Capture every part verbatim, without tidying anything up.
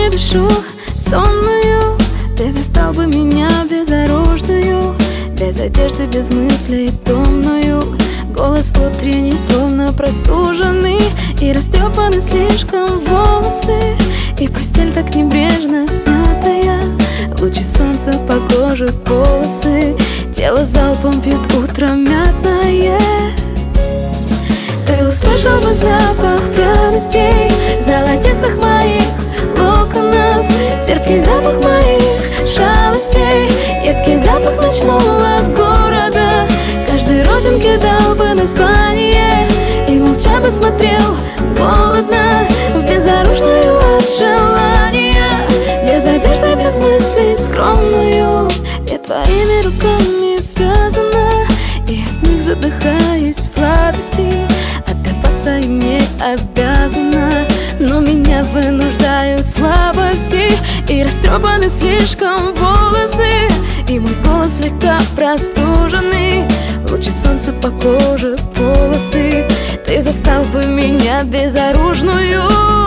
мне душу сонную. Ты застал бы меня безоружную, без одежды, без мыслей томную. Голос утренний, словно простуженный, и растрепаны слишком волосы, и постель так небрежно смятая, лучи солнца по коже полосы. Тело залпом пьют утро мятное. Ты услышал бы запах пряностей, золотистых моих локонов, терпкий запах моих шалостей, едкий запах ночного города. Каждой родинке дал бы название, и молча бы смотрел голодно в безоружную от желания, без одежды, без мыслей скромную. Я твоими руками связана, и от них задыхаюсь в сладости. Отдаваться им не обязана, но меня вынуждают слабости, и растрепаны слишком волосы, и мой голос слегка простуженный, лучи солнца по коже полосы. Ты застал бы меня безоружную.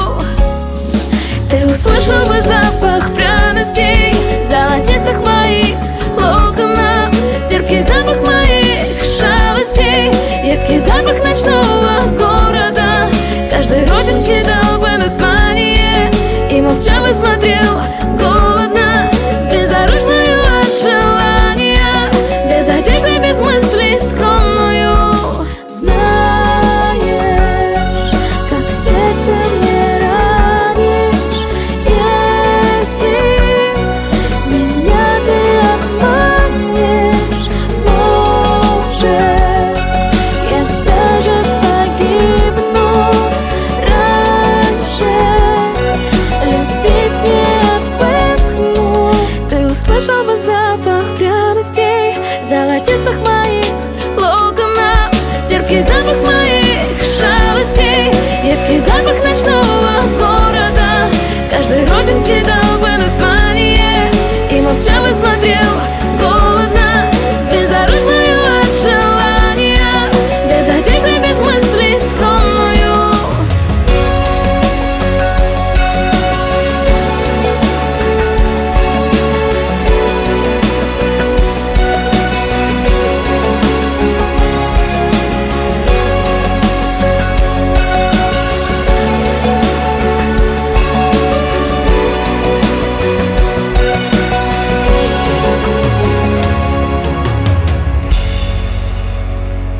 Ты услышал бы запах пряностей, золотистых моих локонов, терпкий запах моих шалостей, едкий запах ночного города. Каждой родинке дал бы название, и молча бы смотрел голодно в безоружную от желания, без одежды, без мыслей скромную. Знаешь, как сердце мне ранишь, если меня ты обманешь. Может, я даже погибну раньше, любить не отвыкну. Ты услышал бы запах пряностей, золотистых моих локонов, терпкий запах моих шалостей, едкий запах ночного города. Каждой родинке дал бы название, и молча бы смотрел голодно в безоружную